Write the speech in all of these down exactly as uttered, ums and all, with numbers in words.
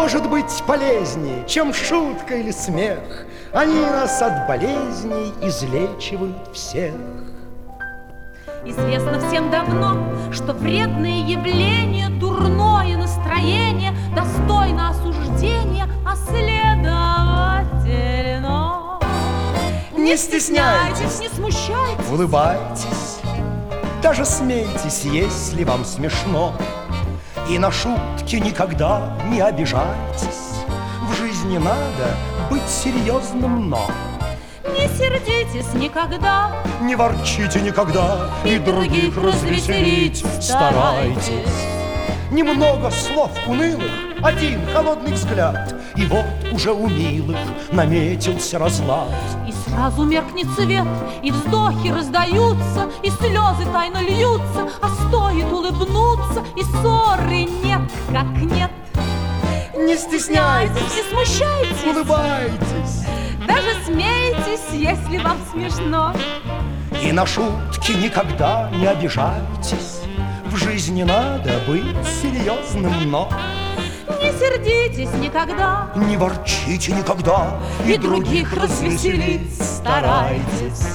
может быть полезнее, чем шутка или смех? Они нас от болезней излечивают всех. Известно всем давно, что вредные явления, дурное настроение достойно осуждения, а следовательно, не стесняйтесь, не смущайтесь, улыбайтесь, даже смейтесь, если вам смешно. И на шутки никогда не обижайтесь. В жизни надо быть серьезным, но не сердитесь никогда, не ворчите никогда, и, и других развеселить старайтесь. Немного слов унылых, один холодный взгляд, и вот уже у милых наметился разлад. И сразу меркнет свет, и вздохи раздаются, и слезы тайно льются, а стоит улыбнуться, и ссоры нет, как нет. Не стесняйтесь, не смущайтесь, улыбайтесь, даже смейтесь, если вам смешно. И на шутки никогда не обижайтесь. В жизни надо быть серьезным, но не сердитесь никогда, не ворчите никогда, и, и других развеселить старайтесь.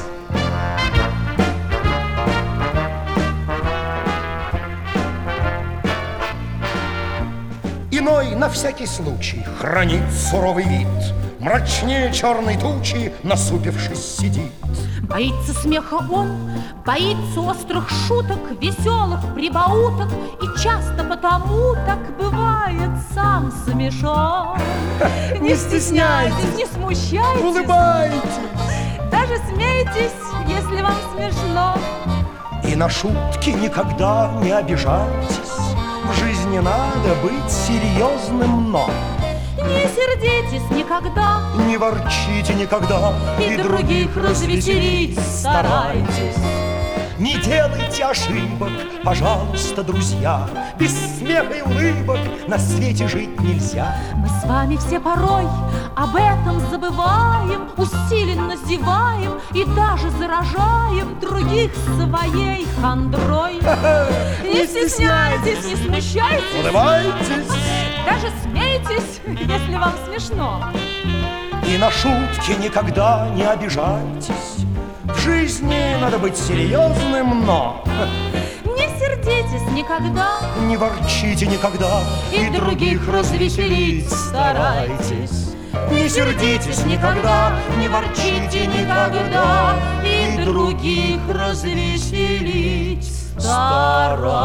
Иной на всякий случай хранит суровый вид, мрачнее черной тучи, насупившись, сидит. Боится смеха он, боится острых шуток, веселых прибауток, и часто потому так бывает сам смешон. Не стесняйтесь, не смущайтесь, улыбайтесь, даже смейтесь, если вам смешно. И на шутки никогда не обижайтесь. В жизни надо быть серьезным, но не сердитесь никогда, не ворчите никогда, и, и других развеселить старайтесь. Не делайте ошибок, пожалуйста, друзья. Без смеха и улыбок на свете жить нельзя. Мы с вами все порой об этом забываем, усиленно зеваем и даже заражаем других своей хандрой. Не стесняйтесь, не смущайтесь, улыбайтесь, даже смейтесь, если вам смешно. И на шутки никогда не обижайтесь. В жизни надо быть серьезным, но не сердитесь никогда, не ворчите никогда, и, и других развеселить старайтесь. Не сердитесь никогда, не ворчите никогда, и других развеселить старайтесь.